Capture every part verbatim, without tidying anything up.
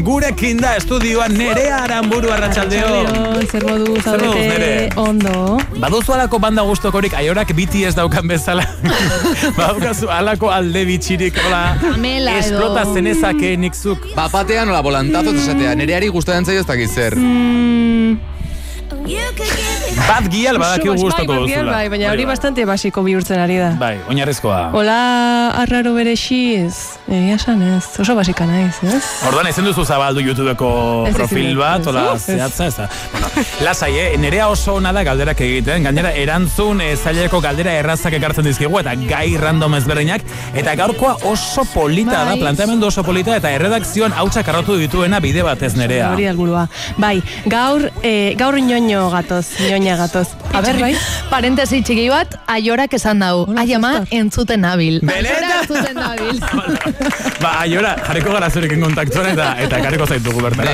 gurekin da estudioan Nerea Aranburu. Arratsaldeon. Zer modu zaudete? Ondo. Baduzu alako banda gustokorik, Aiorak B T S daukan bezala. Badukazu alako alde bitxirik, hola, esplota zenezake nikzuk. Bapatean, hola, volantazo, esatea, Nereari gustatzen zaio ez dakit zer. Bat gial badaki gustoko duzula. Bai, baina hori bastante basiko bihurtzen ari da. Bai, oinarrezkoa. Hola, arraro berexiz. Egia esan ez, oso basika naiz, ez? Orduan, ezen duzu zabaldu YouTubeko profil bat, hola, zehatza, ez da. Bueno, lasai, eh? Nerea oso ona da galderak egiten, gainera erantzun zaileko galdera errazak ekartzen dizkigu, eta gai random ezberdinak, eta gaurkoa oso polita da, planteamendu oso polita, eta erredakzioan hautsak arrotu dituena bide batez, Nerea. Hori alburua. Bai, gaur, eh, gaur ñoño gatoz, ñoña gatoz. A ber, bai? Parentesi txiki bat, Aiorak esan dau. Aiama, entzuten nabil. Benetan? Entzuten nabil. Ba, Aiora, jarriko gara zurekin kontaktuan eta eta kareko zaitugu bertara.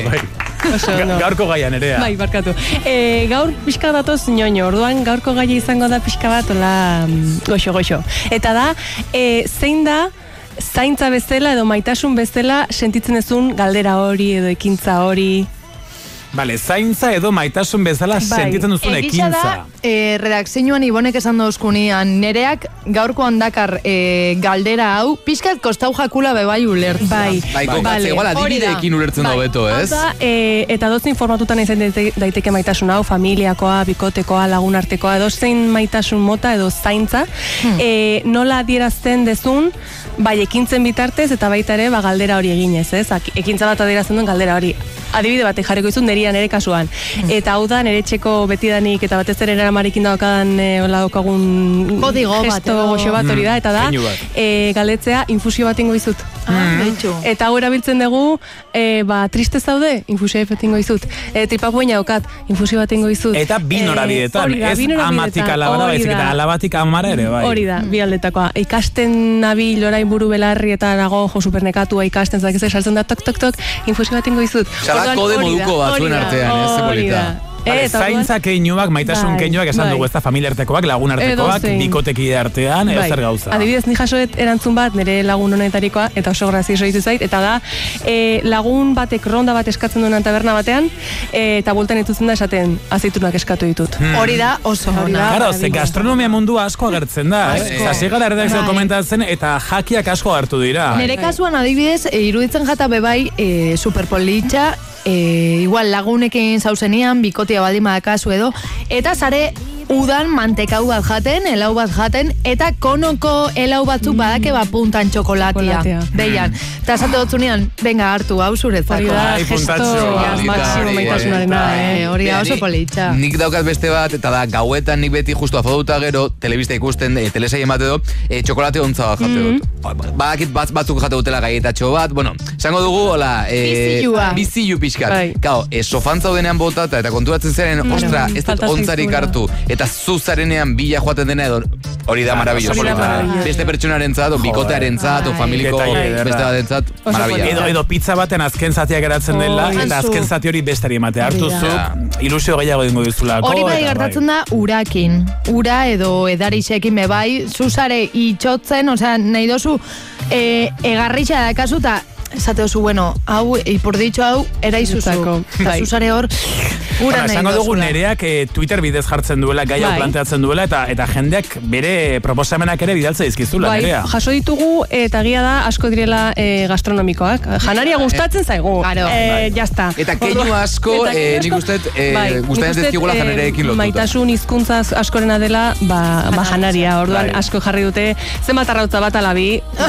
Bai. Gaurko gaia, Nerea. Bai, barkatu. E, gaur pixka datoz ñoño, orduan gaurko gaia izango da pixka bat, ola, goxo-goxo. Eta da, e, zein da, zaintza bezala edo maitasun bezala sentitzen ezun galdera hori edo ekintza hori. Vale, zaintza edo maitasun bezala bai, sentitzen duzun ekintza. Egisa da, e, redakzioan Ibonek esan dauzkunian, Nereak gaurko handakar e, galdera hau, pixkat kostau jakula bebai ulertzen. Bai, bai, kokatze, igual adibideekin ulertzen bai. Dobeto, ez? Da, e, eta dozen informatutan izan daiteke maitasun hau, familiakoa, bikotekoa, lagunartekoa, edo zein maitasun mota edo zaintza, hmm. e, nola adierazten dezun, bai, ekintzen bitartez, eta baita ere, ba, galdera hori eginez, ez? Ekintza bat adierazten duen galdera hori. Adibide batek jarriko izun, Nerea nere kasuan. Mm. Eta hau da, nere txeko betidanik, eta batez ere eramarekin daukadan, e, hola daukagun kodigo gesto goxo bat hori da, eta da, e, galetzea, infusio bat ingo izut. Ah, eta hau erabiltzen dugu, e, ba, triste zaude, infusio bat ingo izut. E, tripapuena daukat, infusio bat ingo izut. Eta bi norabidetan, e, ez amatik alabara, baizik eta alabatik amara ere, bai. Hori da, bi aldetakoa. Ikasten nabil orain buru belarri eta nago jo supernekatua ikasten, zakez sartzen da tok tok tok, infusio bat ingo izut. Kode moduko batzuen artean, ez, zepolita. Vale, zaintza keinuak, maitasun keinuak esan bai. Dugu ez da familiartekoak, lagunartekoak, bikotekide artean, bai. Edo zer gauza. Adibidez, ni jasoet erantzun bat, nire lagun honetarikoa, eta oso grazioso ditu zait, eta da, e, lagun batek ronda bat eskatzen duen taberna batean, e, eta bultan itutzen da esaten, azeitunak eskatu ditut. Hmm. Hori da, oso hona. Claro, ze gastronomia mundua asko agertzen da, eh? Zasigara erredakzio komentatzen, eta jakiak asko agertu dira. Nire kasuan adibidez, e, iruditzen jata bebai, e, superpolitxa, E, igual lagunekin zauzenean, bikotia baldima dakazu edo, eta zare udan mantekau bat jaten, elau bat jaten, eta konoko elau batzuk badake bat puntan txokolatia. Deian. Eta esate dutzunean, venga, hartu, hau zuretzako. Hori da, gesto, maksimo maitasunarena. Hori da, oso politxa. Nik daukat beste bat, eta da, gauetan nik beti justu afoduta gero, telebista ikusten, e, telesaien bat edo, e, txokolate ontza bat jate dut. Badakit bat batzuk jate dutela gaietatxo bat, bueno, esango dugu, hola, e, bizilu pixkat. Kao, e, sofan zaudenean botata, eta konturatzen zeren, ostra, ez dut ontzarik hartu, eta zuzarenean bila joaten dena edo hori da maravilloso. Beste pertsonaren zat, o bikotearen zat, o familiko beste baten zat, maravilloso. Edo, edo pizza baten azken zatia geratzen dela, eta azken zati hori bestari emate hartu zuk, ilusio gehiago dingo dizulako. Hori bai gertatzen da urakin. Ura edo edarixekin bebai, zuzare itxotzen, osea, nahi dozu e, egarrixa dakazu, eta esate oso, bueno, hau, ipur ditxo hau, eraizuzako. Eta zuzare hor, ura nahi dozula. Dugu Nereak eh, Twitter bidez jartzen duela, gai hau planteatzen duela, eta eta jendeak bere proposamenak ere bidaltze dizkizula, bai, Nerea. Jaso ditugu, eta gia da, asko direla eh, gastronomikoak. Janaria gustatzen zaigu. Claro. Eh, jazta. Eta keinu asko, eh, nik usteet, eh, bai, gustatzen dizkigula janareekin lotuta. Maitasun hizkuntza askorena dela, ba, ba janaria. Orduan, bai. Asko jarri dute, zenbat arrautza bat alabi.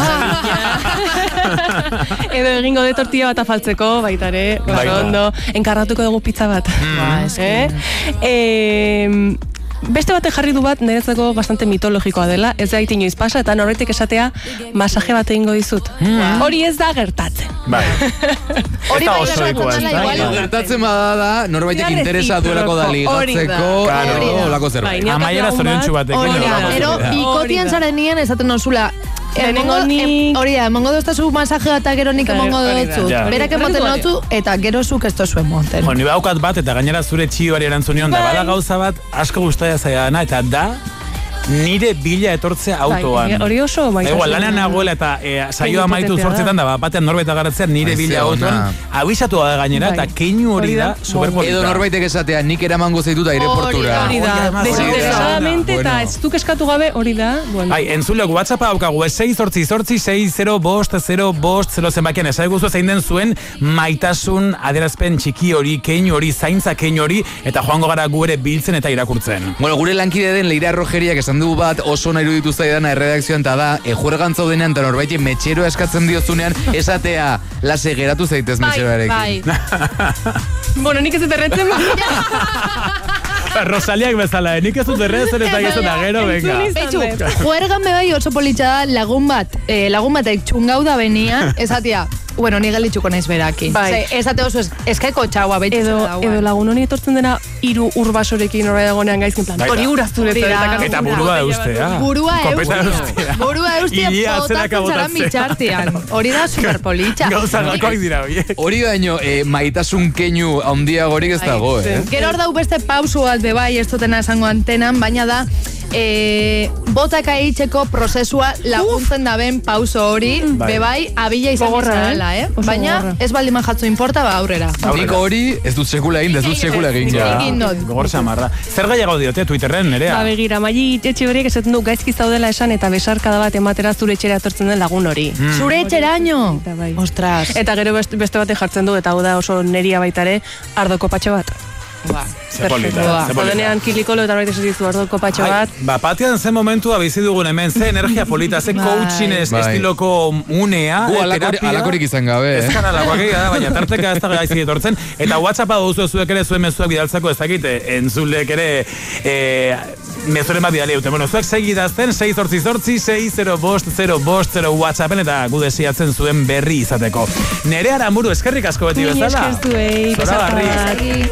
Edo egingo de tortilla bat afaltzeko, baita ere, ondo, enkarratuko dugu pizza bat. Mm. Eh? Eh, beste batek jarri du bat, niretzako bastante mitologikoa dela, ez da iti inoiz pasa, eta norbaitek esatea, masaje bat egingo dizut. Mm. Hori ez da gertatzen. Bai. Hori bai osoikoa ez da. Gertatzen bada da, norbaitek interesa duelako da ligatzeko, olako zerbait. Amaiera zoriontsu batekin. Ero, bikotian zaren nien esaten nozula, hori da, emongo doztazu masaje bat gero nik emongo dozut. Berak emoten doztu, eta gero zuk ez tozu emoten. Ni daukat bat, eta gainera zure txioari erantzunion, da bada gauza bat, asko guztaia zaidana, eta da, nire bila etortzea autoan. Bai, hori oso maitasun. Igual, lanean nagoela eta e, saioa amaitu zortzetan da, batean norbait agarratzea nire bila autoan. Abisatu da gainera, eta keinu hori da superpolita. Edo norbaitek esatea, nik eramango zaitu da aireportura. Hori da, desinteresadamente eta ez duk eskatu gabe hori da. Bai, entzulek WhatsAppa daukagu, sei zortzi zortzi, sei zero bost, zero bost, zero zenbakian, esai guzu zein den zuen maitasun adierazpen txiki hori, keinu hori, zaintza keinu hori, eta joango gara gu ere biltzen eta irakurtzen. Bueno, gure lankide den Leira Rogeriak esan du bat oso nahi iruditu zaidana erredakzioan, eta da, e, juergan zaudenean, eta norbaiti metxeroa eskatzen diozunean, esatea, lase geratu zaitez metxeroarekin. Bai, Bueno, nik ez dut erretzen Rosaliak bezala, nik ez dut erretzen eta gizun da gero, venga. Betxu, juergan bebai oso politxa da lagun bat, eh, lagun batek txungau da benia, esatia, bueno, ni gelitxuko naiz berakin. Bai. Esate oso eskaiko txaua betxu edo, edo lagun honi etortzen dena hiru urbasorekin horre dagonean gaizkin plan. Hori uraztu dut. Eta burua eustea. Burua eustea. Burua eustea potatzen zaran bitxartean. Hori da superpolitxa. Gauza gakoak dira, oie. Hori baino, e, maitasun keinu handiagorik ez dago, eh? Gero hor dau beste pausu bat bebai, ez dutena esango antenan, baina da, e, botaka eitzeko prozesua laguntzen daben pauso hori, bebai, abila izan izanela, eh? Baina, ez baldiman jatzu importa, ba, aurrera. Nik hori ez dut sekula egin, ez dut sekula egin. Gogor samarra. Zer gaiago diote Twitterren, nerea? Ba, begira, Maili etxe horiek esaten du gaizki zaudela esan eta besarkada bat ematera zure etxera etortzen den lagun hori. Zure etxeraino? Ostras. Eta gero beste bate jartzen du, eta hau da oso neria baitare, ardoko patxo bat. Ba, zepolita. Zodenean kilikolo eta horretik dizu ardoko patxo bat. Ba, patian zen momentua bizi dugun hemen, ze energia polita, ze coaching estiloko unea, terapia. Alakorik izan gabe, eh? Ez kan alakoak egia da, baina tarteka ez da gaizki etortzen. Eta WhatsAppa duzu zuek ere zuen mezuak bidaltzako ez dakite, entzulek ere mezuren bat bidali dute. Bueno, zuek segidazten, sei zortzi zortzi, sei zero bost, zero bost, zero WhatsAppen eta gu desiatzen zuen berri izateko. Nerea Aramuru, eskerrik asko beti bezala. Ni eskertuei, Zoragarri.